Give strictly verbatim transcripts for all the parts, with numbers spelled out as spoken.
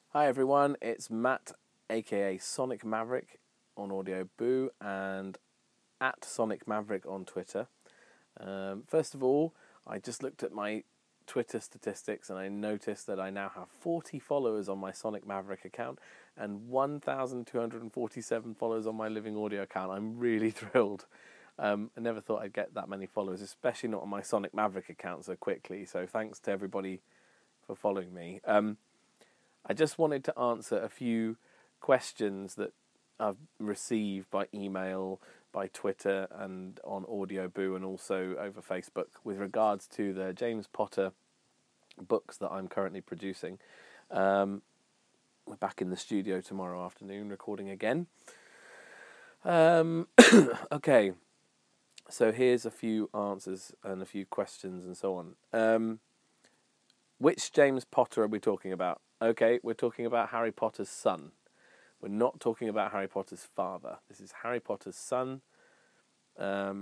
Hi everyone, it's Matt, aka Sonic Maverick on Audio Boo and at Sonic Maverick on Twitter. Um, first of all, I just looked at my Twitter statistics and I noticed that I now have forty followers on my Sonic Maverick account and one thousand two hundred forty-seven followers on my Living Audio account. I'm really thrilled. Um, I never thought I'd get that many followers, especially not on my Sonic Maverick account so quickly. So thanks to everybody for following me. Um, I just wanted to answer a few questions that I've received by email, by Twitter, and on Audio Boo, and also over Facebook with regards to the James Potter books that I'm currently producing. Um, we're back in the studio tomorrow afternoon recording again. Um, okay, so here's a few answers and a few questions and so on. Um, which James Potter are we talking about? Okay, we're talking about Harry Potter's son. We're not talking about Harry Potter's father. This is Harry Potter's son, um,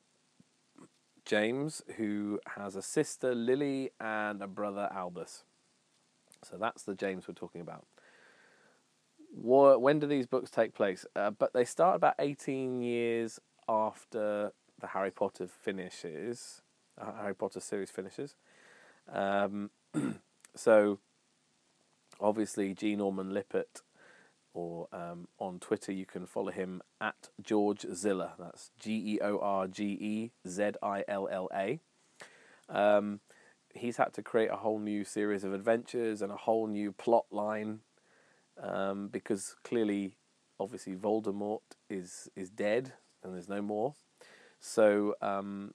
James, who has a sister, Lily, and a brother, Albus. So that's the James we're talking about. When do these books take place? Uh, but they start about eighteen years after the Harry Potter finishes. Uh, Harry Potter series finishes. Um, so, obviously, G. Norman Lippert, or um, on Twitter you can follow him at George Zilla. That's G E O R G E Z I L L A. Um, he's had to create a whole new series of adventures and a whole new plot line um, because clearly, obviously, Voldemort is is dead and there's no more. So um,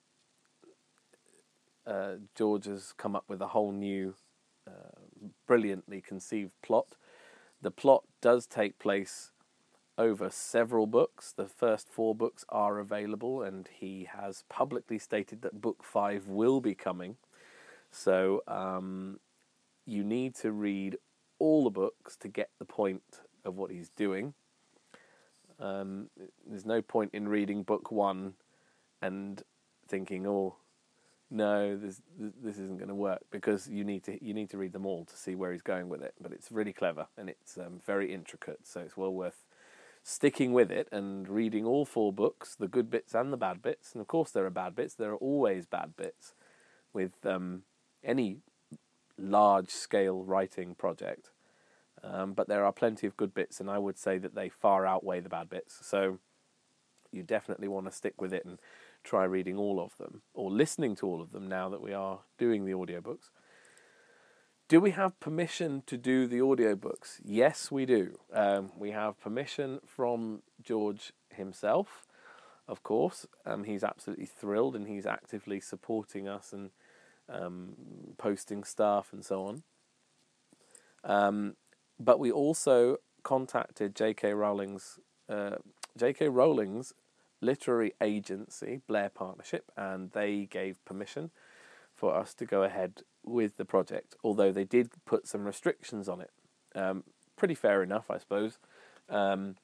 uh, George has come up with a whole new, uh, brilliantly conceived plot. The plot does take place over several books. The first four books are available, and he has publicly stated that book five will be coming. So um, you need to read all the books to get the point of what he's doing. Um, there's no point in reading book one and thinking, "Oh, no, this this isn't going to work," because you need to you need to read them all to see where he's going with it. But it's really clever and it's um, very intricate, so it's well worth sticking with it and reading all four books, the good bits and the bad bits. And of course there are bad bits. There are always bad bits with um, any large-scale writing project. Um, but there are plenty of good bits, and I would say that they far outweigh the bad bits. So you definitely want to stick with it and try reading all of them, or listening to all of them now that we are doing the audiobooks. Do we have permission to do the audiobooks? Yes, we do. Um, we have permission from George himself, of course. Um, he's absolutely thrilled and he's actively supporting us and um, posting stuff and so on. Um, but we also contacted J K Rowling's uh, J K Rowling's literary agency, Blair Partnership, and they gave permission for us to go ahead with the project, although they did put some restrictions on it. Um, pretty fair enough, I suppose. Um,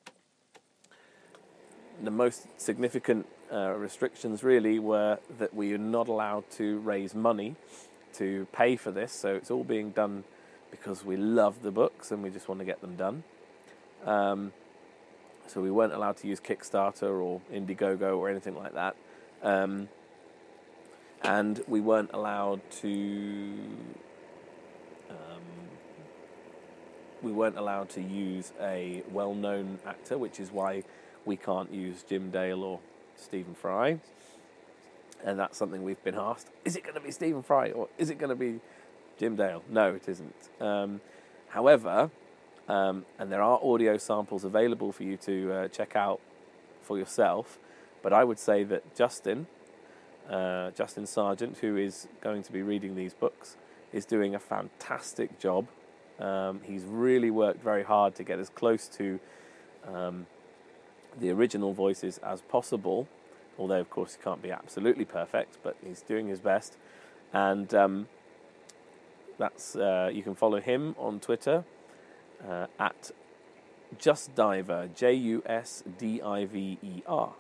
the most significant uh, restrictions really were that we are not allowed to raise money to pay for this, so it's all being done because we love the books and we just want to get them done. Um, so we weren't allowed to use Kickstarter or Indiegogo or anything like that. Um, and we weren't allowed to um, we weren't allowed to use a well-known actor, which is why we can't use Jim Dale or Stephen Fry. And that's something we've been asked. Is it going to be Stephen Fry or is it going to be Jim Dale? No, it isn't. Um, however, um, and there are audio samples available for you to uh, check out for yourself, but I would say that Justin, uh, Justin Sargent, who is going to be reading these books, is doing a fantastic job. Um, he's really worked very hard to get as close to um, the original voices as possible, although of course he can't be absolutely perfect, but he's doing his best. And um, that's uh, you can follow him on Twitter uh, at JustDiver, J U S D I V E R.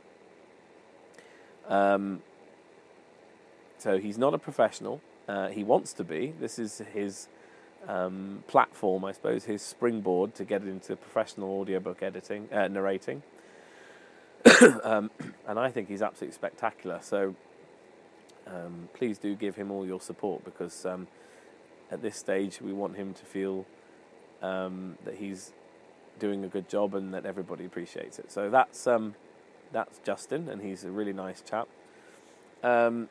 Um, so he's not a professional. Uh, he wants to be. This is his um, platform, I suppose, his springboard to get into professional audiobook editing, uh, narrating. um, and I think he's absolutely spectacular. So um, please do give him all your support, because um, at this stage we want him to feel um, that he's doing a good job and that everybody appreciates it. So that's um, that's Justin, and he's a really nice chap. Um,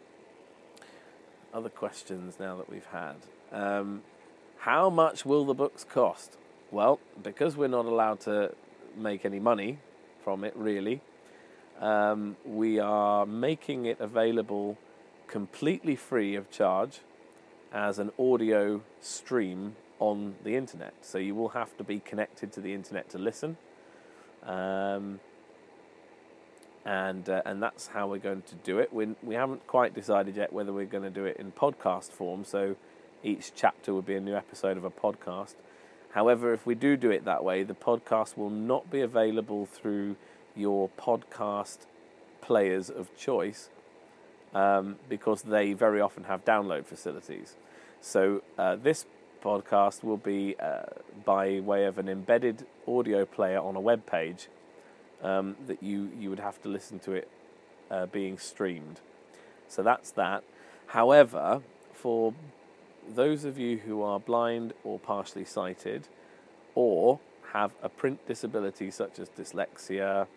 other questions now that we've had. Um, how much will the books cost? Well, because we're not allowed to make any money from it, really, um, we are making it available completely free of charge as an audio stream on the internet. So you will have to be connected to the internet to listen. Um, and uh, and that's how we're going to do it. We we haven't quite decided yet whether we're going to do it in podcast form, so each chapter would be a new episode of a podcast. However, if we do do it that way, the podcast will not be available through your podcast players of choice, um, because they very often have download facilities. So uh, this podcast will be uh, by way of an embedded audio player on a web page, um, that you, you would have to listen to it uh, being streamed. So that's that. However, for those of you who are blind or partially sighted, or have a print disability such as dyslexia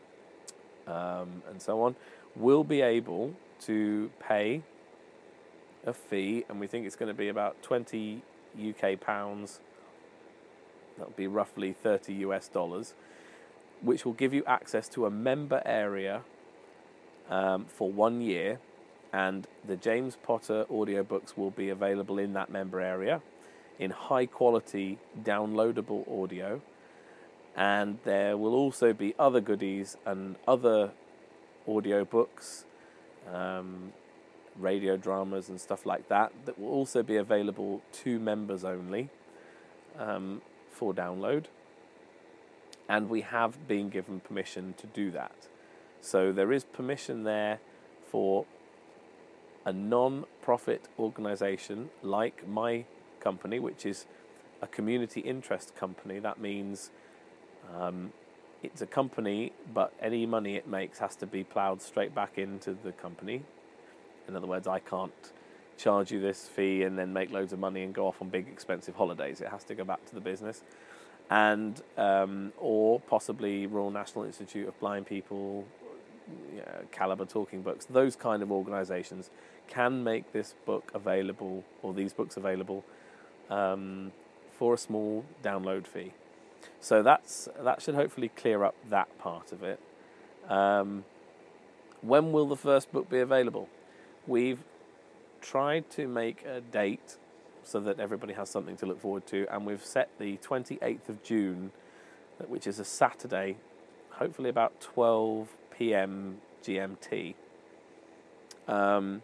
um, and so on, will be able to pay a fee, and we think it's going to be about twenty U K pounds. That'll be roughly thirty U S dollars, which will give you access to a member area um, for one year, and the James Potter audiobooks will be available in that member area in high quality downloadable audio, and there will also be other goodies and other audiobooks, um, radio dramas and stuff like that, that will also be available to members only um, for download. And we have been given permission to do that. So there is permission there for a non-profit organisation like my company, which is a community interest company. That means um, it's a company, but any money it makes has to be ploughed straight back into the company. In other words, I can't charge you this fee and then make loads of money and go off on big expensive holidays. It has to go back to the business. And um, or possibly Royal National Institute of Blind People, you know, Calibre Talking Books, those kind of organisations can make this book available, or these books available, um, for a small download fee. So that's that should hopefully clear up that part of it. Um, when will the first book be available? We've tried to make a date so that everybody has something to look forward to, and we've set the twenty-eighth of June, which is a Saturday, hopefully about twelve p.m. G M T. Um,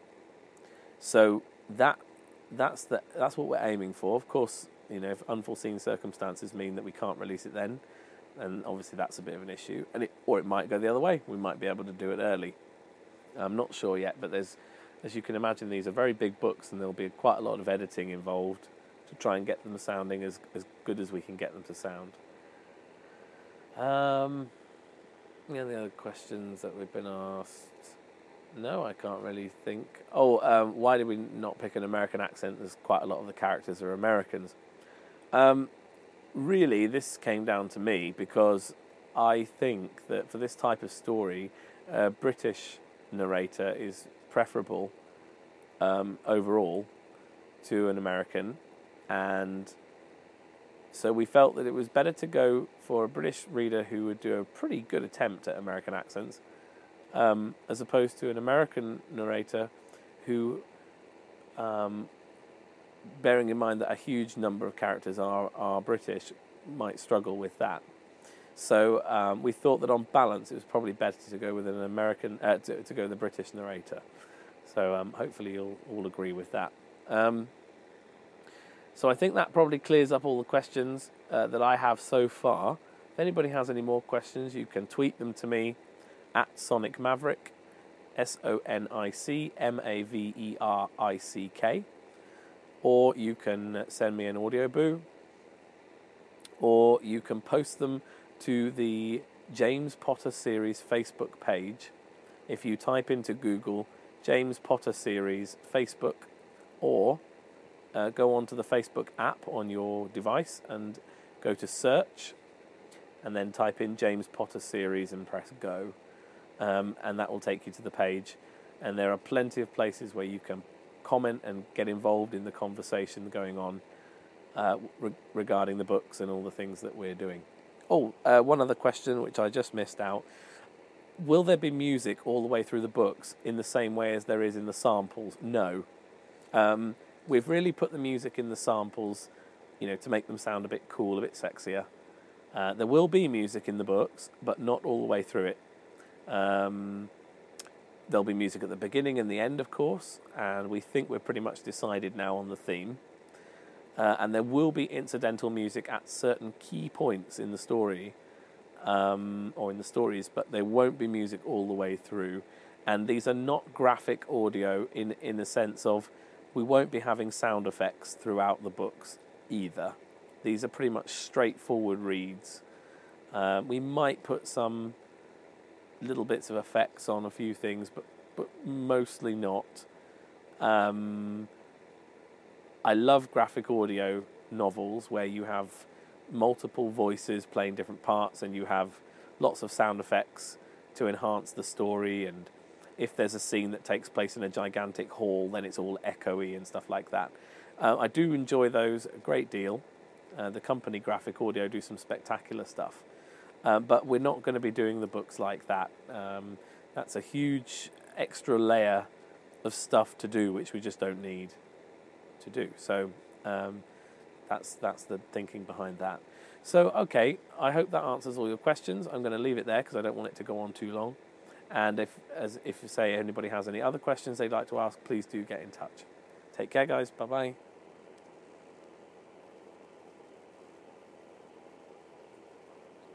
so that that's the that's what we're aiming for. Of course, you know, if unforeseen circumstances mean that we can't release it then, and obviously that's a bit of an issue. And it or it might go the other way. We might be able to do it early. I'm not sure yet, but there's, as you can imagine, these are very big books, and there'll be quite a lot of editing involved to try and get them sounding as as good as we can get them to sound. Um, any other questions that we've been asked? No, I can't really think. Oh, um, why did we not pick an American accent? There's quite a lot of the characters are Americans. Um, really, this came down to me because I think that for this type of story, a British narrator is preferable um, overall to an American, and so we felt that it was better to go for a British reader who would do a pretty good attempt at American accents, um, as opposed to an American narrator who, um, bearing in mind that a huge number of characters are, are British, might struggle with that. So um, we thought that on balance it was probably better to go with an American, uh, to, to go with a British narrator. So um, hopefully you'll all agree with that. Um, so I think that probably clears up all the questions uh, that I have so far. If anybody has any more questions, you can tweet them to me at Sonic Maverick, S O N I C M A V E R I C K, or you can send me an audio boo, or you can post them to the James Potter Series Facebook page. If you type into Google James Potter Series Facebook, or uh, go onto the Facebook app on your device and go to search, and then type in James Potter Series and press go, um, and that will take you to the page. And there are plenty of places where you can comment and get involved in the conversation going on uh, re- regarding the books and all the things that we're doing. Oh, uh, one other question which I just missed out. Will there be music all the way through the books in the same way as there is in the samples? No. Um, we've really put the music in the samples, you know, to make them sound a bit cool, a bit sexier. Uh, there will be music in the books, but not all the way through it. Um, there'll be music at the beginning and the end, of course, and we think we're pretty much decided now on the theme. Uh, and there will be incidental music at certain key points in the story, um, or in the stories, but there won't be music all the way through. And these are not graphic audio in, in the sense of we won't be having sound effects throughout the books either. These are pretty much straightforward reads. Uh, we might put some little bits of effects on a few things, but, but mostly not. Um, I love graphic audio novels where you have multiple voices playing different parts and you have lots of sound effects to enhance the story, and if there's a scene that takes place in a gigantic hall, then it's all echoey and stuff like that. Uh, I do enjoy those a great deal. Uh, the company Graphic Audio do some spectacular stuff. Um, but we're not going to be doing the books like that. Um, that's a huge extra layer of stuff to do, which we just don't need to do. So um, that's that's the thinking behind that. So, okay, I hope that answers all your questions. I'm going to leave it there because I don't want it to go on too long. And if, as if you say anybody has any other questions they'd like to ask, please do get in touch. Take care, guys. Bye-bye.